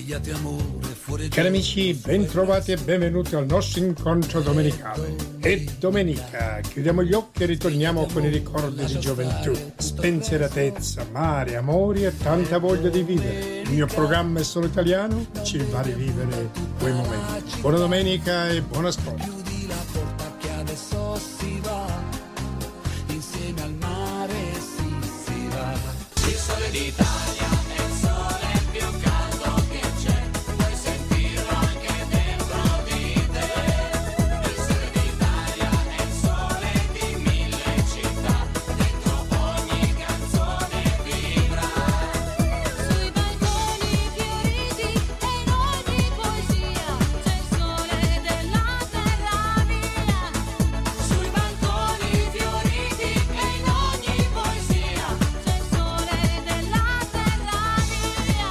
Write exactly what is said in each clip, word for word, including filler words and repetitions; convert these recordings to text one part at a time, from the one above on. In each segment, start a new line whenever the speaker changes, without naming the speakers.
Cari amici, bentrovati e benvenuti al nostro incontro domenicale. È domenica, chiudiamo gli occhi e ritorniamo con i ricordi di gioventù, spensieratezza, mare, amori e tanta voglia di vivere. Il mio programma è solo italiano, ci va a rivivere quei momenti. Buona domenica e buon ascolto.
Chiudi la porta che adesso si va, insieme al mare si, si va. Il sole d'Italia è il sole più caldo che c'è, puoi sentirlo anche dentro di te. Il sole d'Italia è il sole di mille città, dentro ogni canzone vibra.
Sui balconi fioriti e in ogni poesia c'è il sole della terra mia.
Sui balconi fioriti e in ogni poesia
C'è il sole della terra mia.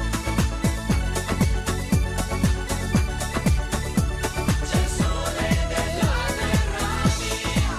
c'è il sole della terra mia.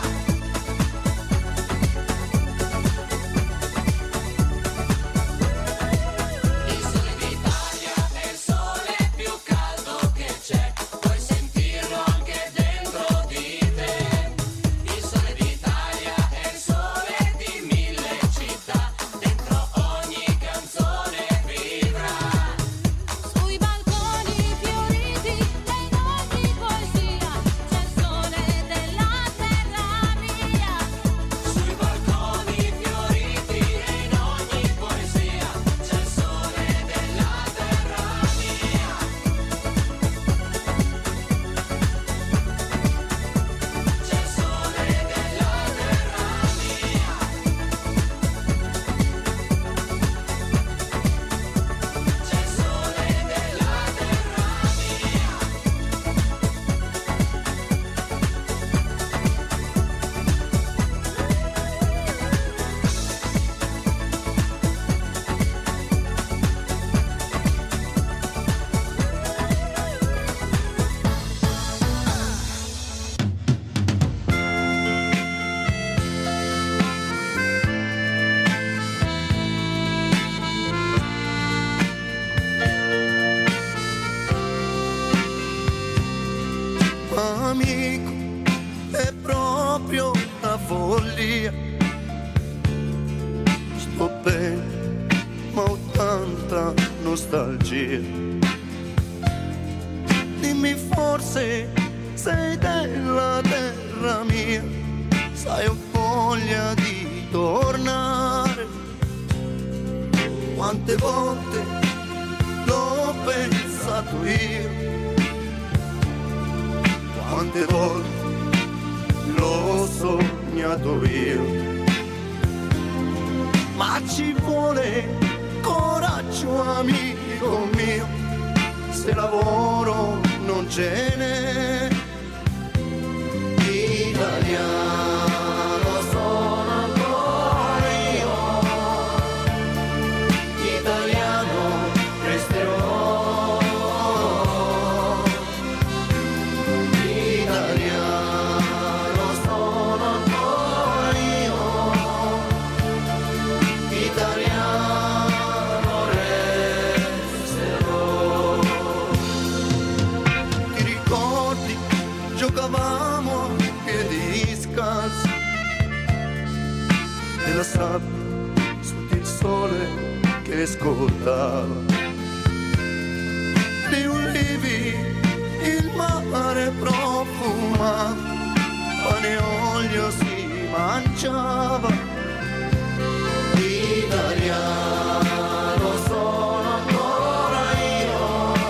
Il sole d'Italia è il sole più caldo che c'è, puoi sentirlo anche dentro di te. Il sole d'Italia è il sole di mille città, dentro ogni canzone vibra.
Sui balconi fioriti e in ogni poesia c'è il sole della terra mia.
Sui balconi fioriti e in ogni poesia c'è il sole della terra mia. C'è il sole della terra mia. C'è il sole della terra
Amico, è proprio una follia. Sto bene, ma ho tanta nostalgia. Dimmi, forse sei della terra mia, sai, ho voglia di tornare. Quante volte l'ho pensato io, quante volte l'ho sognato io, ma ci vuole coraggio, amico mio, se lavoro non ce n'è. Italiano sono ancora io, italiano resterò. Italiano sono ancora io, italiano resterò. Ti ricordi, giocavamo a piedi scalzi, nella sabbia sotto il sole che scaldava, gli ulivi, il mare profuma, pane e olio si mangiava. Italiano sono ancora io,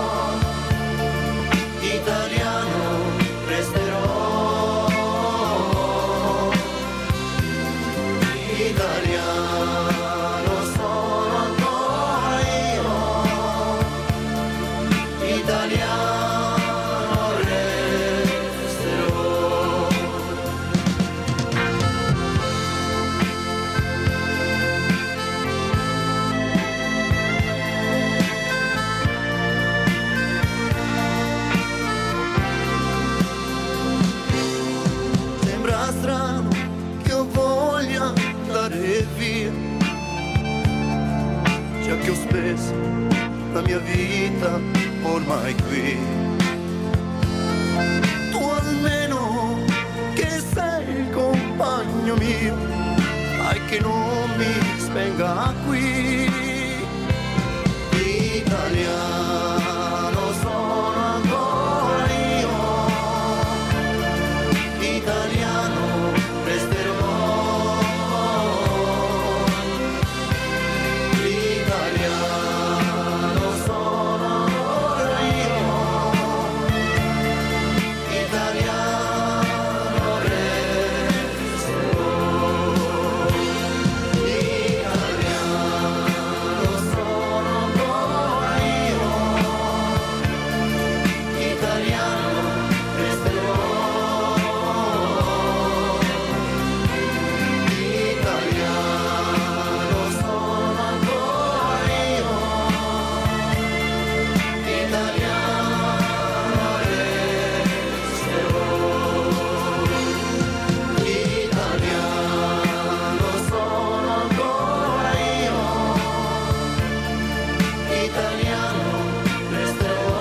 italiano resterò. Italiano sono ancora io, italiano resterò. che ho speso la mia vita ormai qui. Tu almeno che sei il compagno mio, dai che non mi spenga qui. Italiano sono ancora io, italiano resterò. Italiano sono ancora io, italiano resterò. Italiano sono ancora io, italiano resterò. Italiano sono ancora io, italiano resterò. Italiano sono ancora io, italiano resterò.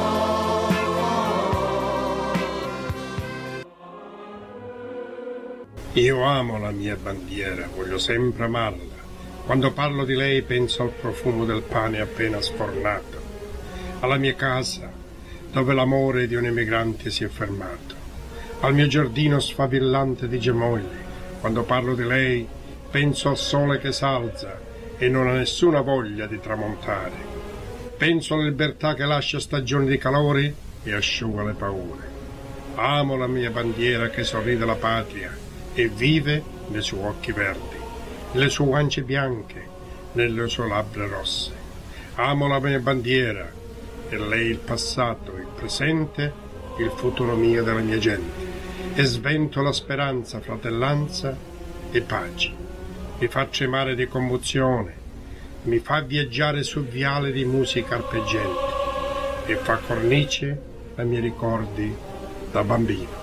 Io amo la mia bandiera, voglio sempre amarla. Quando parlo di lei penso al profumo del pane appena sfornato, alla mia casa dove l'amore di un emigrante si è fermato, al mio giardino sfavillante di gemogli. Quando parlo di lei penso al sole che s'alza e non ha nessuna voglia di tramontare. Penso alla libertà che lascia stagioni di calori e asciuga le paure. Amo la mia bandiera che sorride la patria e vive nei suoi occhi verdi, nelle sue guance bianche, nelle sue labbra rosse. Amo la mia bandiera e lei il passato, il presente, il futuro mio e della mia gente. E svento la speranza, fratellanza e pace. Mi fa tremare di commozione, mi fa viaggiare su viale di musica arpeggiante e fa cornice ai miei ricordi da bambino.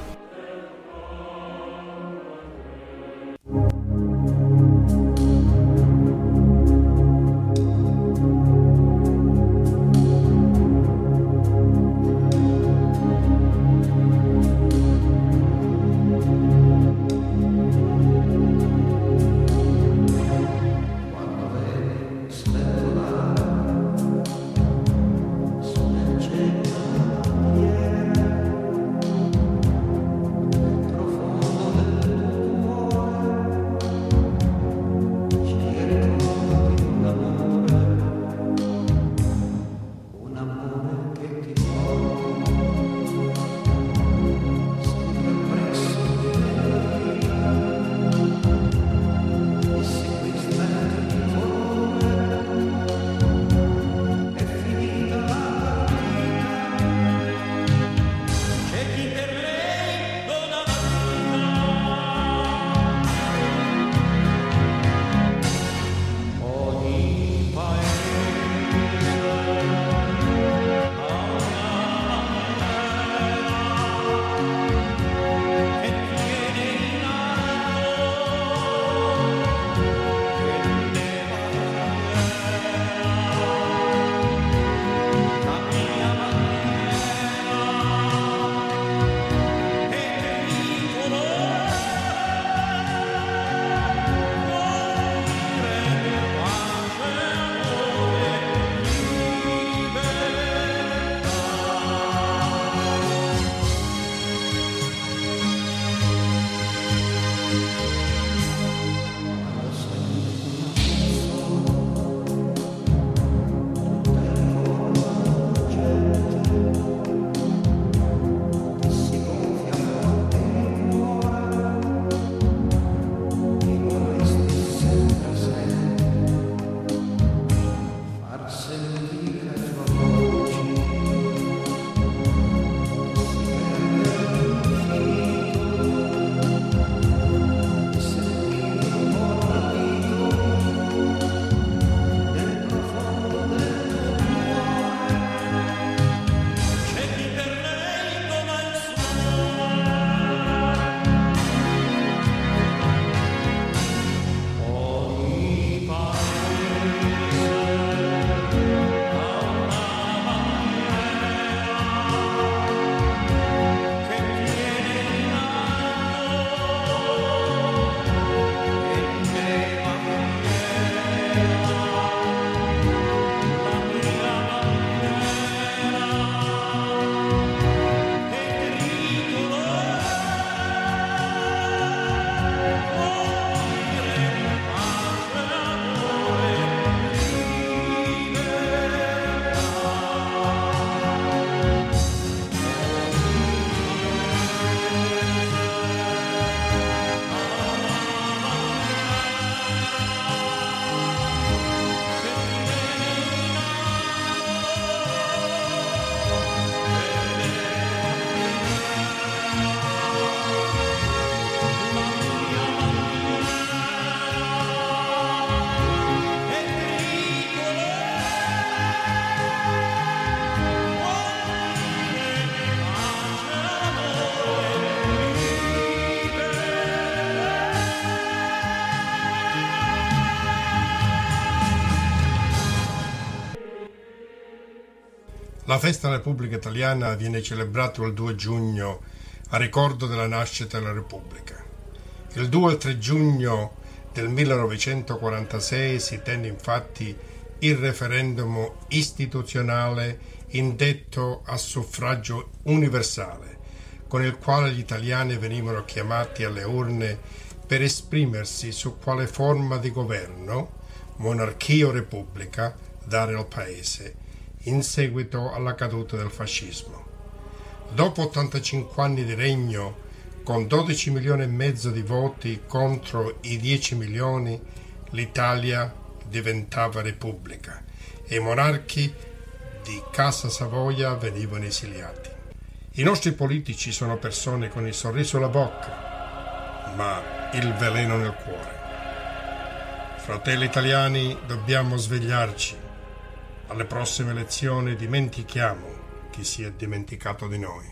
La festa della Repubblica Italiana viene celebrata il due giugno a ricordo della nascita della Repubblica. Il due e il tre giugno del millenovecentoquarantasei si tenne infatti il referendum istituzionale indetto a suffragio universale, con il quale gli italiani venivano chiamati alle urne per esprimersi su quale forma di governo, monarchia o repubblica, dare al paese in seguito alla caduta del fascismo. Dopo ottantacinque anni di regno, con dodici milioni e mezzo di voti contro i dieci milioni, l'Italia diventava repubblica e i monarchi di Casa Savoia venivano esiliati. I nostri politici sono persone con il sorriso alla bocca, ma il veleno nel cuore. Fratelli italiani, dobbiamo svegliarci. Alle prossime elezioni dimentichiamo chi si è dimenticato di noi.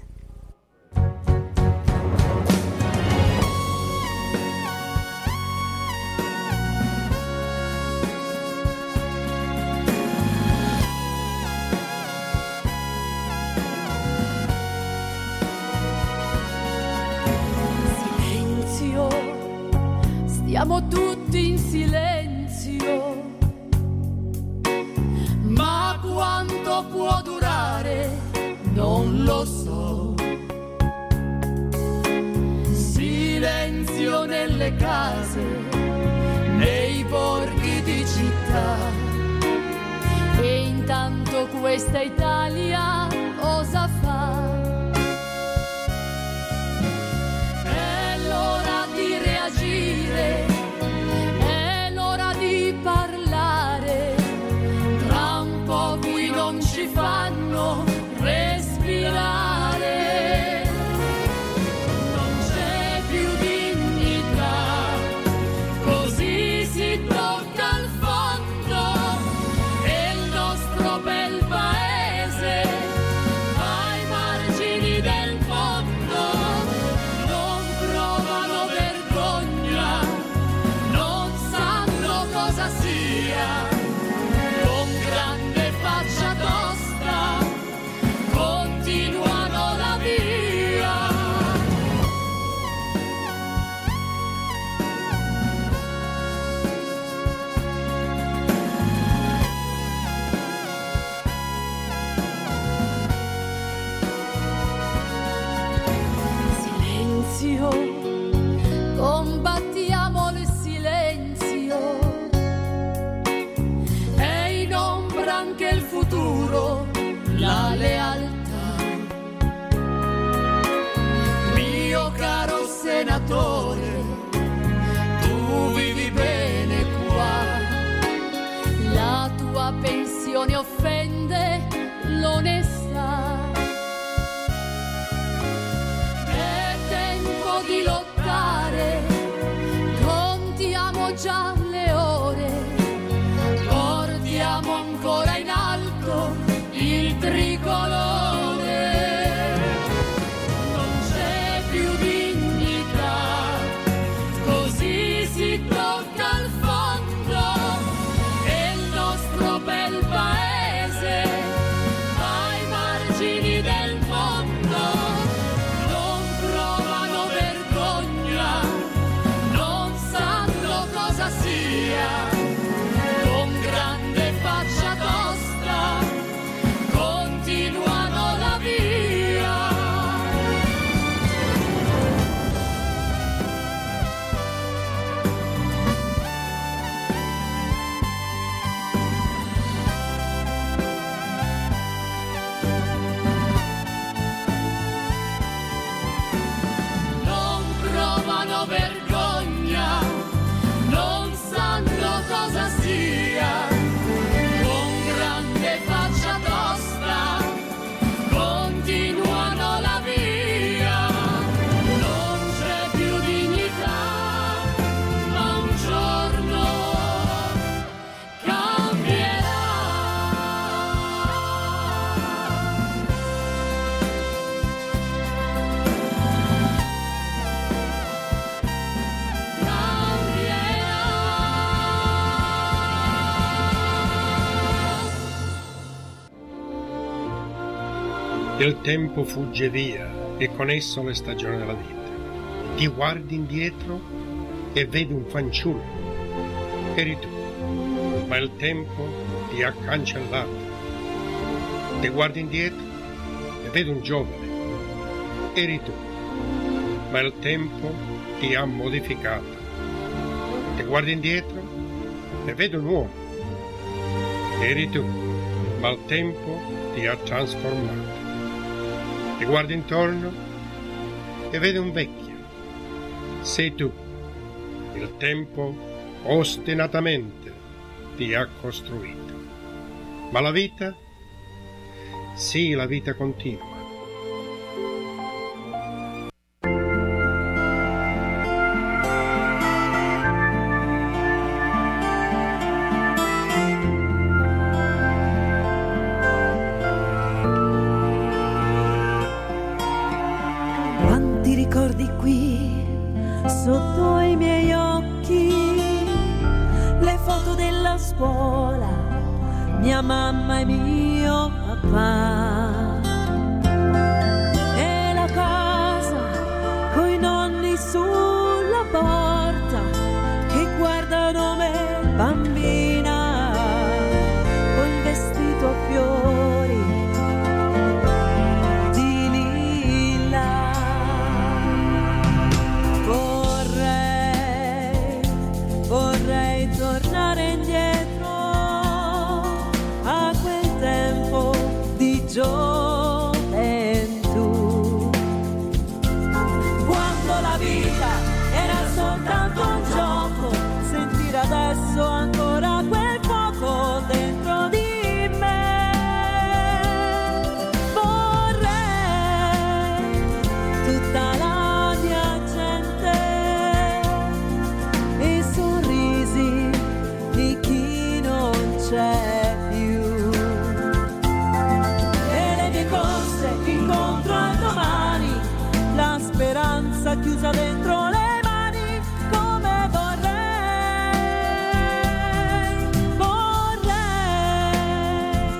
Silenzio, stiamo tutti in silenzio. Ma quanto può durare non lo so. Silenzio nelle case, nei borghi di città. E intanto questa Italia osa fa. È l'ora di reagire, è l'ora di parlare. Tra un po' qui non ci fanno respirare. Non c'è più dignità, così si tocca al fondo. E il nostro bel paese ai margini del mondo. Non provano vergogna, non sanno cosa sia. Con grande faccia tosta continuano la via. Silenzio, combattiamo il silenzio. È in ombra anche il futuro, la lealtà. Mio caro senatore, tu vivi bene qua. La tua pensione offende l'onestà. È tempo di lottare, contiamo già le ore. Portiamo ancora in alto il tricolore. Non c'è più dignità, così si tocca al fondo. E il nostro bel paese ai margini del mondo. Non provano vergogna, non sanno cosa sia. Con grande faccia tosta continuano
Il tempo fugge via e con esso le stagioni della vita. Ti guardi indietro e vedi un fanciullo. Eri tu, ma il tempo ti ha cancellato. Ti guardi indietro e vedi un giovane. Eri tu, ma il tempo ti ha modificato. Ti guardi indietro e vedi un uomo. Eri tu, ma il tempo ti ha trasformato. Ti guardi intorno e vedi un vecchio. Sei tu. Il tempo ostinatamente ti ha costruito. Ma la vita? Sì, la vita continua.
Quanti ricordi qui sotto i miei occhi, le foto della scuola, mia mamma e mio papà, e la casa coi nonni sulla porta che guardano me bambina col vestito a fiori di lilla. Vorrei, vorrei tornare indietro a quel tempo di gioventù, quando la vita era soltanto un gioco, sentire adesso ancora quel fuoco dentro di me. Vorrei tutta la mia gente e i sorrisi di chi non c'è più. Incontro al domani, la speranza chiusa dentro le mani, come vorrei, vorrei.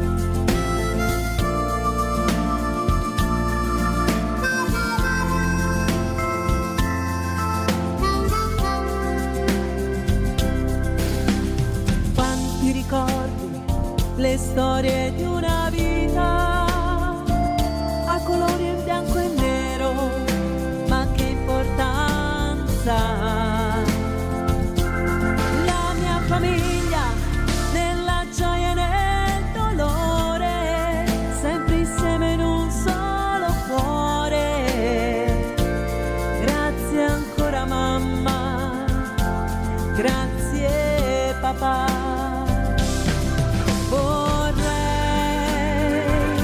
Quanti ricordi, le storie di una vita a colori in bianco e nero, ma che importanza. La mia famiglia nella gioia e nel dolore, sempre insieme in un solo cuore. Grazie ancora mamma, grazie papà. Vorrei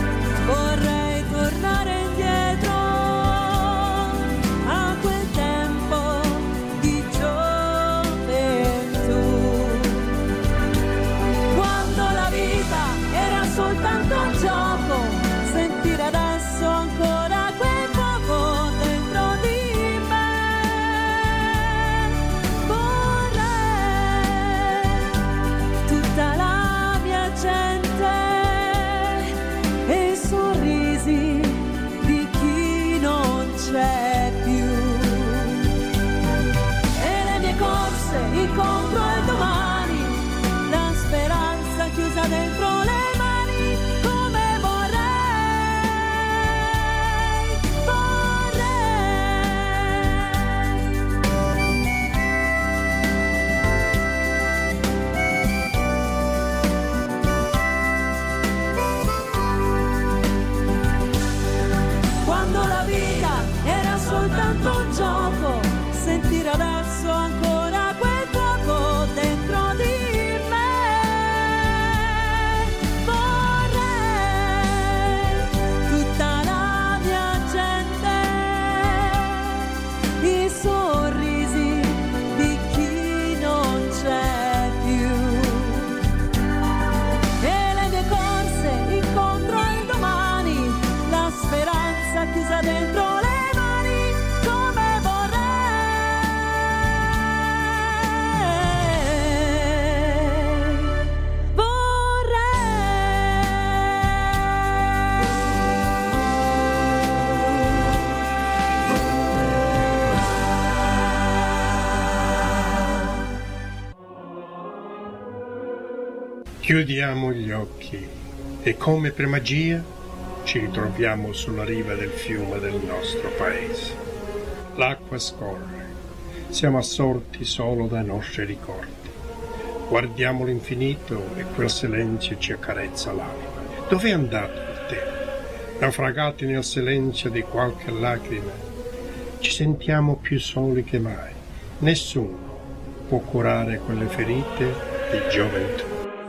Chiudiamo gli occhi e come per magia ci ritroviamo sulla riva del fiume del nostro paese. L'acqua scorre, siamo assorti solo dai nostri ricordi. Guardiamo l'infinito e quel silenzio ci accarezza l'anima. Dov'è andato il tempo? Naufragati nel silenzio di qualche lacrima, ci sentiamo più soli che mai. Nessuno può curare quelle ferite di gioventù.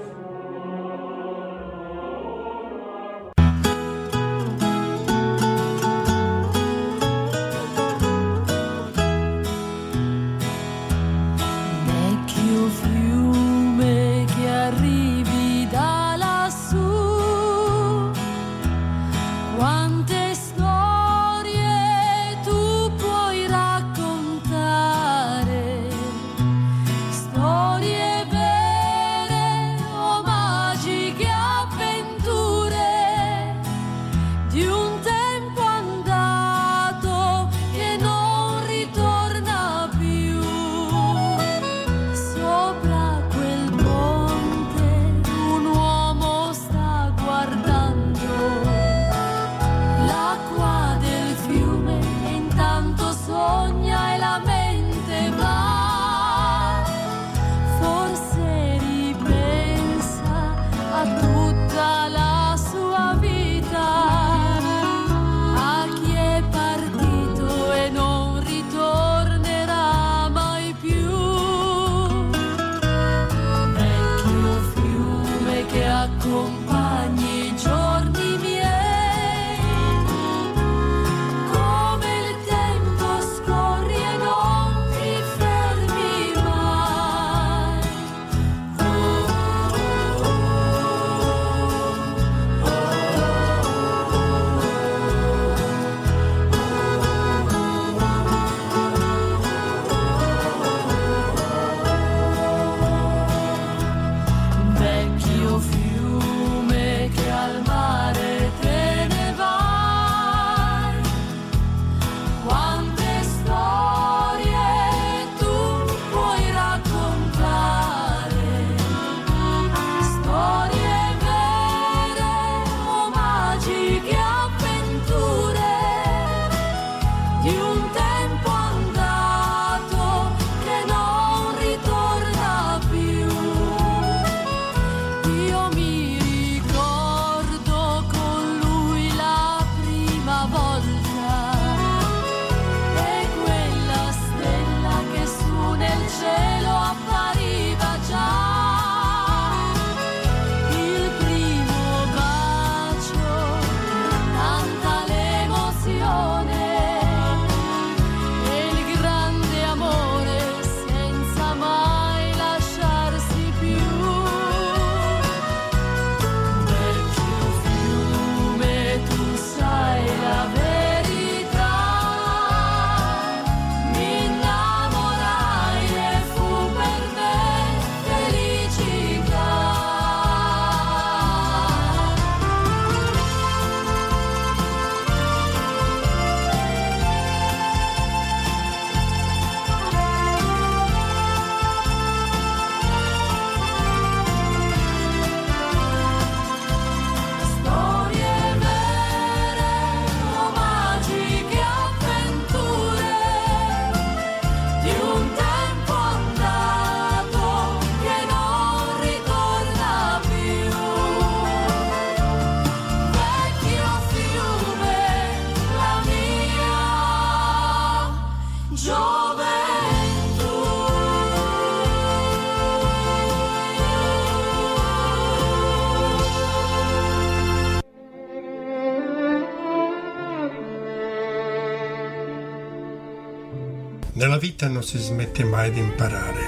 Nella vita non si smette mai di imparare.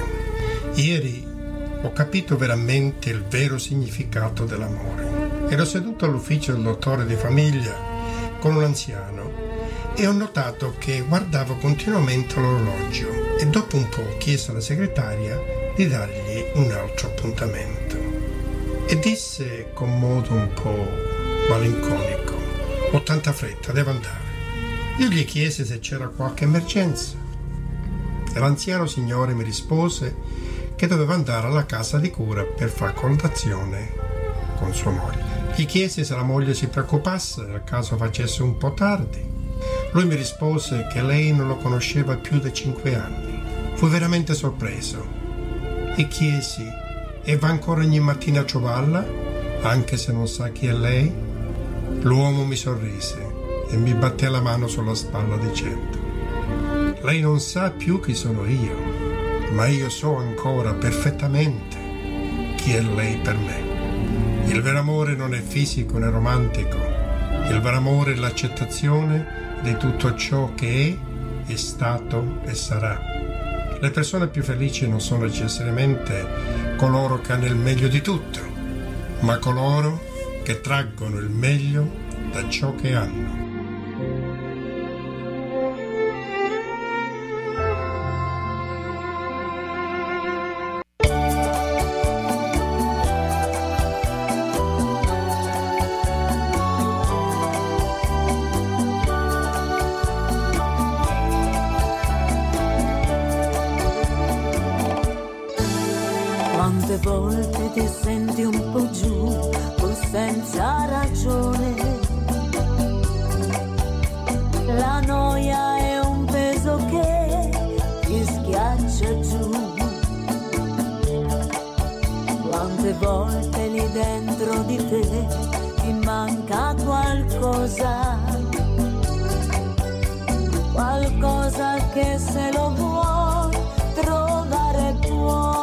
Ieri ho capito veramente il vero significato dell'amore. Ero seduto all'ufficio del dottore di famiglia con un anziano e ho notato che guardava continuamente l'orologio e dopo un po' chiese alla segretaria di dargli un altro appuntamento. E disse con modo un po' malinconico: ho tanta fretta, devo andare. Io gli chiesi se c'era qualche emergenza e l'anziano signore mi rispose che doveva andare alla casa di cura per far colazione con sua moglie. Gli chiesi se la moglie si preoccupasse nel caso facesse un po' tardi. Lui mi rispose che lei non lo conosceva più di cinque anni. Fui veramente sorpreso e chiesi: e va ancora ogni mattina a trovarla, anche se non sa chi è lei? L'uomo mi sorrise e mi batté la mano sulla spalla dicendo: lei non sa più chi sono io, ma io so ancora perfettamente chi è lei per me. Il vero amore non è fisico né romantico. Il vero amore è l'accettazione di tutto ciò che è, è stato e sarà. Le persone più felici non sono necessariamente coloro che hanno il meglio di tutto, ma coloro che traggono il meglio da ciò che hanno.
Quante volte ti senti un po' giù, pur senza ragione. La noia è un peso che ti schiaccia giù. Quante volte lì dentro di te ti manca qualcosa, qualcosa che se lo vuoi trovare puoi.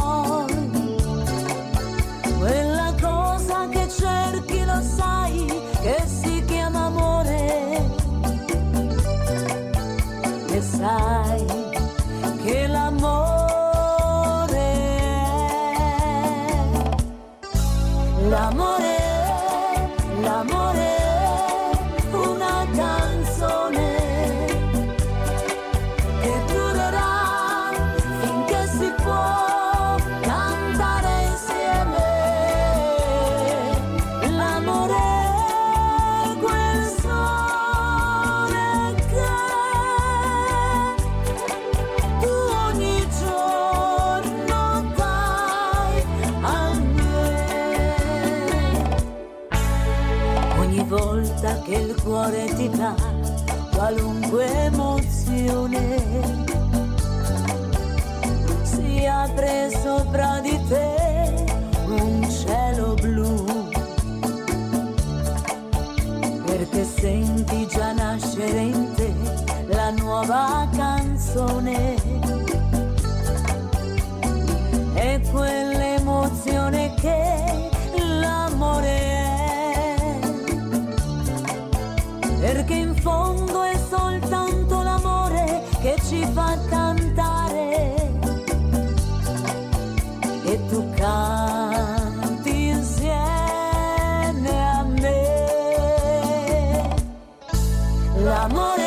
Quella cosa che cerchi lo sai che si chiama amore, e sai che l'amore è, l'amore è, l'amore è una canzone che durerà finché si può cantare insieme. L'amore è quel sole che tu ogni giorno dai a me. Ogni volta che il cuore ti dà qualunque emozione, si apre sopra di te un cielo blu, perché senti già nascere in te la nuova canzone. È quell'emozione che l'amore è, perché in fondo è soltanto l'amore che ci fa cantare, e tu canti insieme a me. L'amore